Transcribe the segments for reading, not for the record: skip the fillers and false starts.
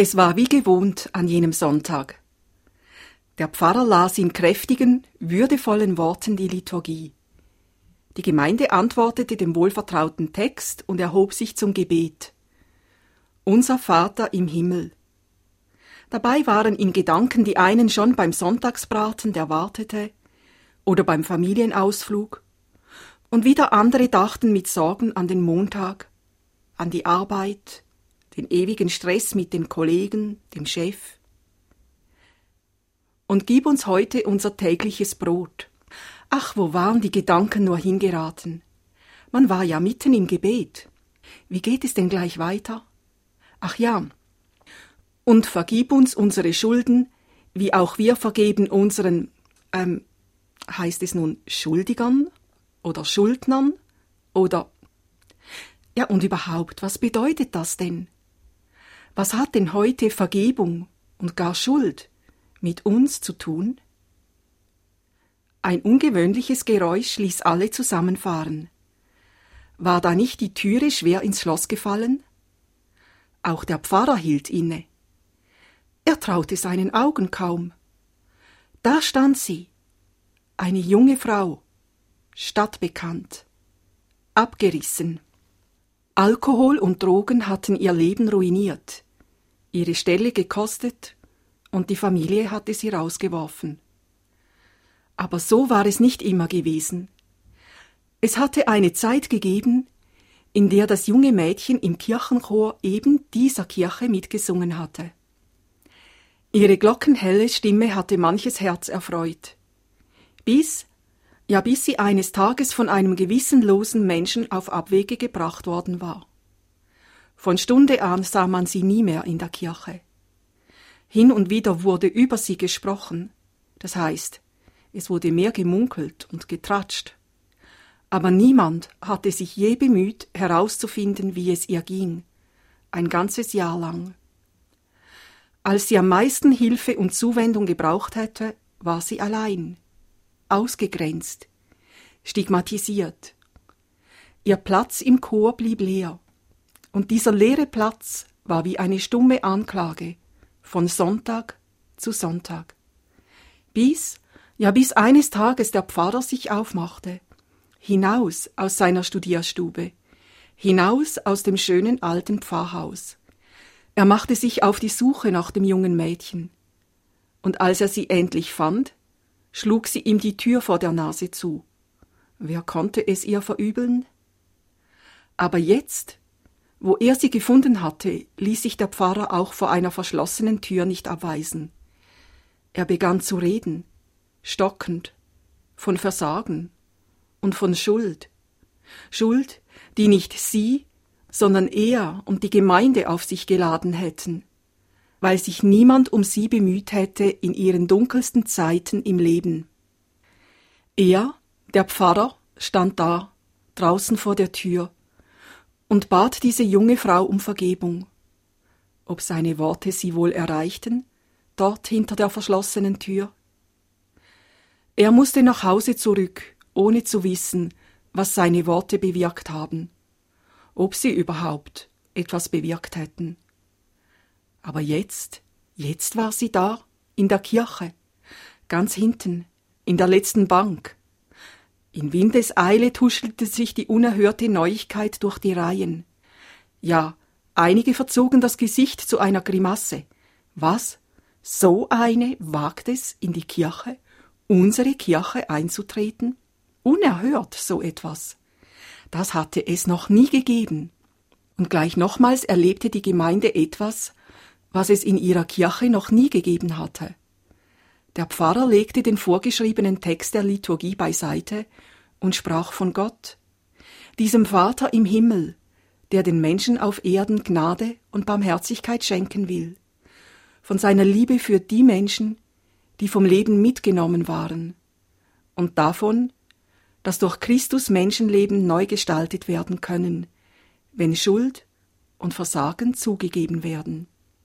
Es war wie gewohnt an jenem Sonntag. Der Pfarrer las in kräftigen, würdevollen Worten die Liturgie. Die Gemeinde antwortete dem wohlvertrauten Text und erhob sich zum Gebet. Unser Vater im Himmel. Dabei waren in Gedanken die einen schon beim Sonntagsbraten, der wartete, oder beim Familienausflug, und wieder andere dachten mit Sorgen an den Montag, an die Arbeit, den ewigen Stress mit den Kollegen, dem Chef. Und gib uns heute unser tägliches Brot. Ach, wo waren die Gedanken nur hingeraten? Man war ja mitten im Gebet. Wie geht es denn gleich weiter? Ach ja. Und vergib uns unsere Schulden, wie auch wir vergeben unseren, heißt es nun Schuldigern oder Schuldnern oder... Ja, und überhaupt, was bedeutet das denn? Was hat denn heute Vergebung und gar Schuld mit uns zu tun? Ein ungewöhnliches Geräusch ließ alle zusammenfahren. War da nicht die Türe schwer ins Schloss gefallen? Auch der Pfarrer hielt inne. Er traute seinen Augen kaum. Da stand sie, eine junge Frau, stadtbekannt, abgerissen. Alkohol und Drogen hatten ihr Leben ruiniert, ihre Stelle gekostet und die Familie hatte sie rausgeworfen. Aber so war es nicht immer gewesen. Es hatte eine Zeit gegeben, in der das junge Mädchen im Kirchenchor eben dieser Kirche mitgesungen hatte. Ihre glockenhelle Stimme hatte manches Herz erfreut. Bis sie eines Tages von einem gewissenlosen Menschen auf Abwege gebracht worden war. Von Stunde an sah man sie nie mehr in der Kirche. Hin und wieder wurde über sie gesprochen, das heißt, es wurde mehr gemunkelt und getratscht. Aber niemand hatte sich je bemüht, herauszufinden, wie es ihr ging, ein ganzes Jahr lang. Als sie am meisten Hilfe und Zuwendung gebraucht hätte, war sie allein, ausgegrenzt, stigmatisiert. Ihr Platz im Chor blieb leer, und dieser leere Platz war wie eine stumme Anklage, von Sonntag zu Sonntag. Bis eines Tages der Pfarrer sich aufmachte, hinaus aus seiner Studierstube, hinaus aus dem schönen alten Pfarrhaus. Er machte sich auf die Suche nach dem jungen Mädchen, und als er sie endlich fand, schlug sie ihm die Tür vor der Nase zu. Wer konnte es ihr verübeln? Aber jetzt, wo er sie gefunden hatte, ließ sich der Pfarrer auch vor einer verschlossenen Tür nicht abweisen. Er begann zu reden, stockend, von Versagen und von Schuld. Schuld, die nicht sie, sondern er und die Gemeinde auf sich geladen hätten, weil sich niemand um sie bemüht hätte in ihren dunkelsten Zeiten im Leben. Er, der Pfarrer, stand da, draußen vor der Tür, und bat diese junge Frau um Vergebung. Ob seine Worte sie wohl erreichten, dort hinter der verschlossenen Tür? Er musste nach Hause zurück, ohne zu wissen, was seine Worte bewirkt haben, ob sie überhaupt etwas bewirkt hätten. Aber jetzt war sie da, in der Kirche, ganz hinten, in der letzten Bank. In Windeseile tuschelte sich die unerhörte Neuigkeit durch die Reihen. Ja, einige verzogen das Gesicht zu einer Grimasse. Was? So eine wagt es, in die Kirche, unsere Kirche einzutreten? Unerhört so etwas. Das hatte es noch nie gegeben. Und gleich nochmals erlebte die Gemeinde etwas, was es in ihrer Kirche noch nie gegeben hatte. Der Pfarrer legte den vorgeschriebenen Text der Liturgie beiseite und sprach von Gott, diesem Vater im Himmel, der den Menschen auf Erden Gnade und Barmherzigkeit schenken will, von seiner Liebe für die Menschen, die vom Leben mitgenommen waren, und davon, dass durch Christus Menschenleben neu gestaltet werden können, wenn Schuld und Versagen zugegeben werden.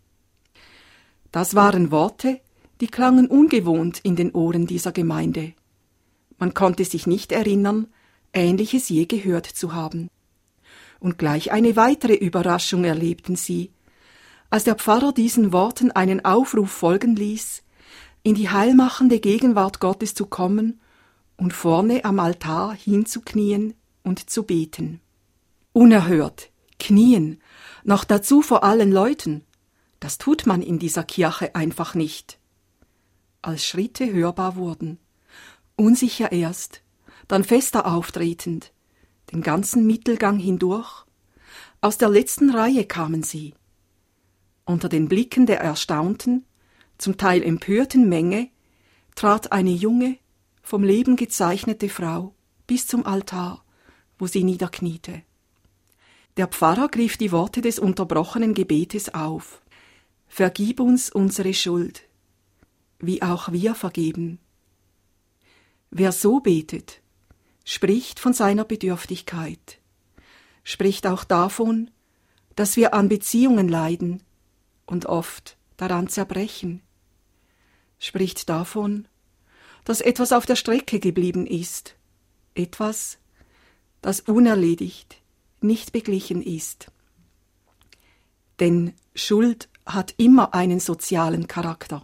Das waren Worte, die klangen ungewohnt in den Ohren dieser Gemeinde. Man konnte sich nicht erinnern, Ähnliches je gehört zu haben. Und gleich eine weitere Überraschung erlebten sie, Als der Pfarrer diesen Worten einen Aufruf folgen ließ, in die heilmachende Gegenwart Gottes zu kommen und vorne am Altar hinzuknien und zu beten. Unerhört, knien, noch dazu vor allen Leuten, das tut man in dieser Kirche einfach nicht. Als Schritte hörbar wurden, unsicher erst, dann fester auftretend, den ganzen Mittelgang hindurch, aus der letzten Reihe kamen sie. Unter den Blicken der erstaunten, zum Teil empörten Menge trat eine junge, vom Leben gezeichnete Frau bis zum Altar, wo sie niederkniete. Der Pfarrer griff die Worte des unterbrochenen Gebetes auf. Vergib uns unsere Schuld, wie auch wir vergeben. Wer so betet, spricht von seiner Bedürftigkeit, spricht auch davon, dass wir an Beziehungen leiden und oft daran zerbrechen, spricht davon, dass etwas auf der Strecke geblieben ist, etwas, das unerledigt, nicht beglichen ist. Denn Schuld hat immer einen sozialen Charakter.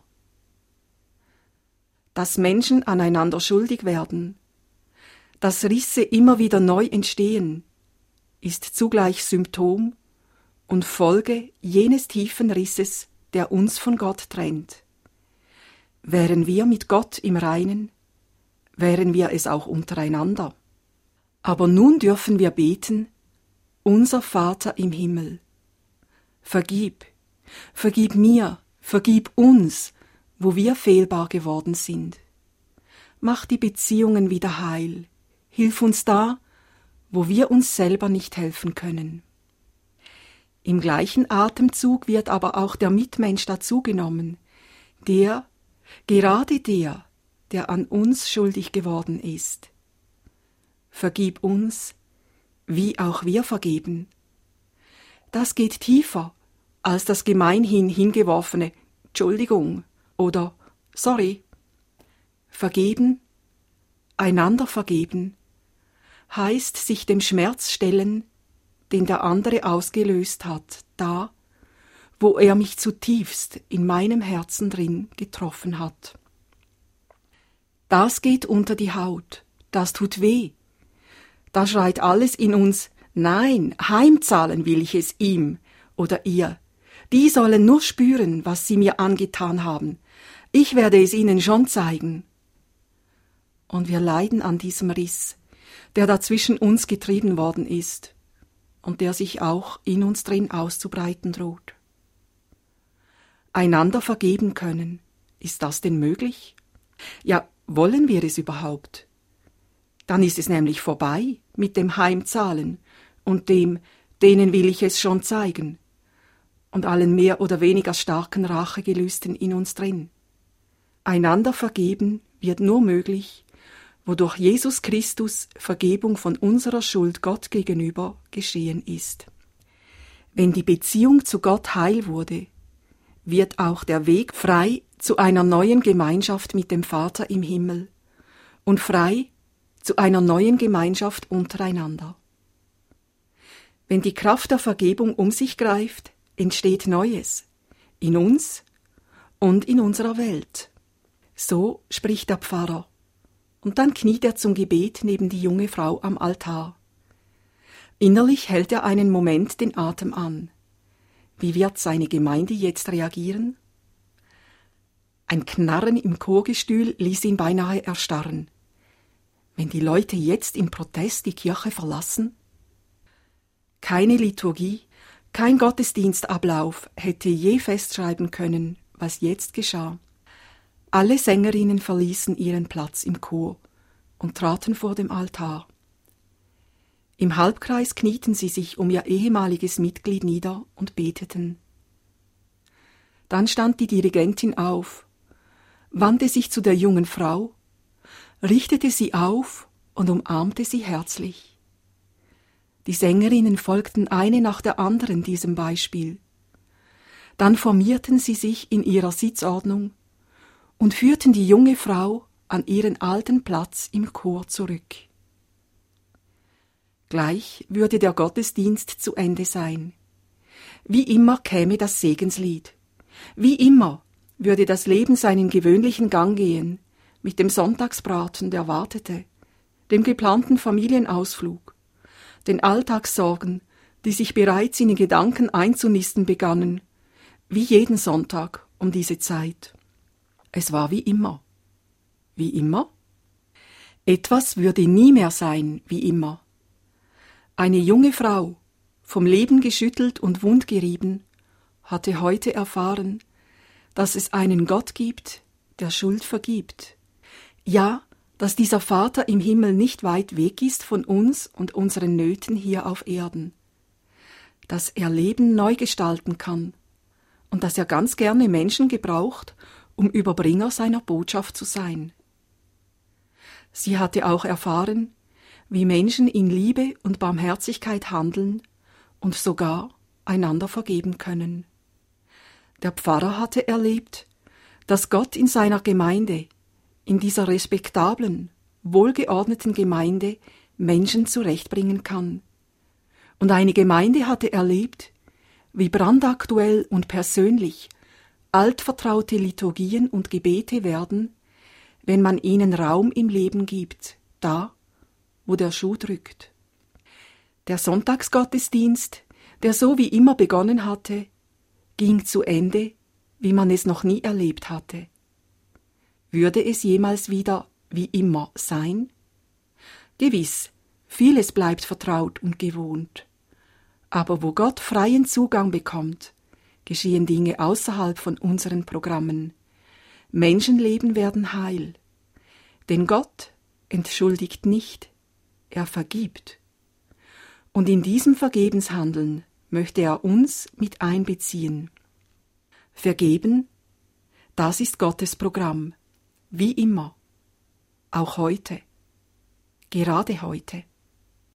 Dass Menschen aneinander schuldig werden, dass Risse immer wieder neu entstehen, ist zugleich Symptom und Folge jenes tiefen Risses, der uns von Gott trennt. Wären wir mit Gott im Reinen, wären wir es auch untereinander. Aber nun dürfen wir beten, unser Vater im Himmel, vergib mir, vergib uns, wo wir fehlbar geworden sind. Mach die Beziehungen wieder heil, hilf uns da, wo wir uns selber nicht helfen können. Im gleichen Atemzug wird aber auch der Mitmensch dazugenommen, gerade der, der an uns schuldig geworden ist. Vergib uns, wie auch wir vergeben. Das geht tiefer als das gemeinhin hingeworfene Entschuldigung oder Sorry. Vergeben, einander vergeben, heißt sich dem Schmerz stellen, den der andere ausgelöst hat, da, wo er mich zutiefst in meinem Herzen drin getroffen hat. Das geht unter die Haut, das tut weh. Da schreit alles in uns, nein, heimzahlen will ich es ihm oder ihr. Die sollen nur spüren, was sie mir angetan haben. Ich werde es ihnen schon zeigen. Und wir leiden an diesem Riss, der da zwischen uns getrieben worden ist und der sich auch in uns drin auszubreiten droht. Einander vergeben können, ist das denn möglich? Ja, wollen wir es überhaupt? Dann ist es nämlich vorbei mit dem Heimzahlen und dem, denen will ich es schon zeigen, und allen mehr oder weniger starken Rachegelüsten in uns drin. Einander vergeben wird nur möglich, wodurch Jesus Christus Vergebung von unserer Schuld Gott gegenüber geschehen ist. Wenn die Beziehung zu Gott heil wurde, wird auch der Weg frei zu einer neuen Gemeinschaft mit dem Vater im Himmel und frei zu einer neuen Gemeinschaft untereinander. Wenn die Kraft der Vergebung um sich greift, entsteht Neues, in uns und in unserer Welt. So spricht der Pfarrer, und dann kniet er zum Gebet neben die junge Frau am Altar. Innerlich hält er einen Moment den Atem an. Wie wird seine Gemeinde jetzt reagieren? Ein Knarren im Chorgestühl ließ ihn beinahe erstarren. Wenn die Leute jetzt im Protest die Kirche verlassen? Keine Liturgie, kein Gottesdienstablauf hätte je festschreiben können, was jetzt geschah. Alle Sängerinnen verließen ihren Platz im Chor und traten vor dem Altar. Im Halbkreis knieten sie sich um ihr ehemaliges Mitglied nieder und beteten. Dann stand die Dirigentin auf, wandte sich zu der jungen Frau, richtete sie auf und umarmte sie herzlich. Die Sängerinnen folgten eine nach der anderen diesem Beispiel. Dann formierten sie sich in ihrer Sitzordnung und führten die junge Frau an ihren alten Platz im Chor zurück. Gleich würde der Gottesdienst zu Ende sein. Wie immer käme das Segenslied. Wie immer würde das Leben seinen gewöhnlichen Gang gehen, mit dem Sonntagsbraten, der wartete, dem geplanten Familienausflug, den Alltagssorgen, die sich bereits in den Gedanken einzunisten begannen, wie jeden Sonntag um diese Zeit. Es war wie immer. Wie immer? Etwas würde nie mehr sein wie immer. Eine junge Frau, vom Leben geschüttelt und wundgerieben, hatte heute erfahren, dass es einen Gott gibt, der Schuld vergibt. Ja, dass dieser Vater im Himmel nicht weit weg ist von uns und unseren Nöten hier auf Erden. Dass er Leben neu gestalten kann und dass er ganz gerne Menschen gebraucht, um Überbringer seiner Botschaft zu sein. Sie hatte auch erfahren, wie Menschen in Liebe und Barmherzigkeit handeln und sogar einander vergeben können. Der Pfarrer hatte erlebt, dass Gott in seiner Gemeinde, in dieser respektablen, wohlgeordneten Gemeinde Menschen zurechtbringen kann. Und eine Gemeinde hatte erlebt, wie brandaktuell und persönlich altvertraute Liturgien und Gebete werden, wenn man ihnen Raum im Leben gibt, da, wo der Schuh drückt. Der Sonntagsgottesdienst, der so wie immer begonnen hatte, ging zu Ende, wie man es noch nie erlebt hatte. Würde es jemals wieder wie immer sein? Gewiss, vieles bleibt vertraut und gewohnt. Aber wo Gott freien Zugang bekommt, geschehen Dinge außerhalb von unseren Programmen. Menschenleben werden heil. Denn Gott entschuldigt nicht, er vergibt. Und in diesem Vergebenshandeln möchte er uns mit einbeziehen. Vergeben, das ist Gottes Programm, wie immer, auch heute, gerade heute.